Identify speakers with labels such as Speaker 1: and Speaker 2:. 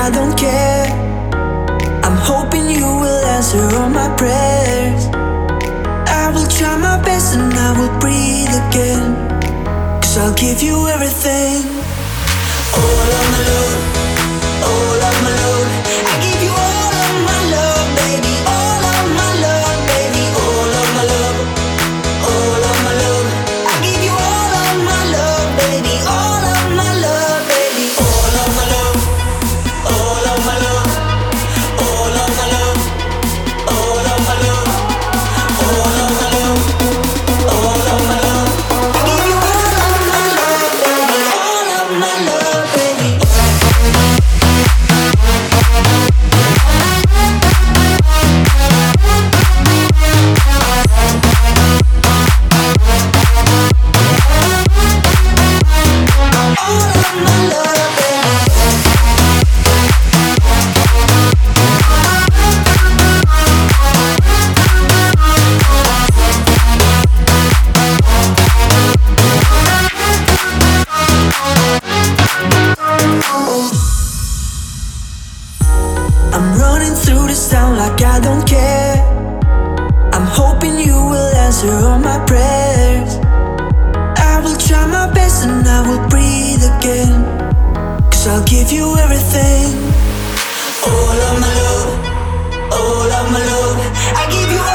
Speaker 1: I don't care. I'm hoping you will answer all my prayers. I will try my best and I will breathe again, 'cause I'll give you everything. All of my love, all of my love. I give you all of my love, baby. All of my love, baby. All of my love, all of my love. I give you all of my love, baby. All of my love, baby. All of my love, all of my love. All of my love, all of my love. All of my love, all of my love. I give you all of my love, baby. All of my love, baby. I'm running through this town like I don't care. I'm hoping you will answer all my prayers. I will try my best and I will breathe again, 'cause I'll give you everything. All of my love, all of my love. I give you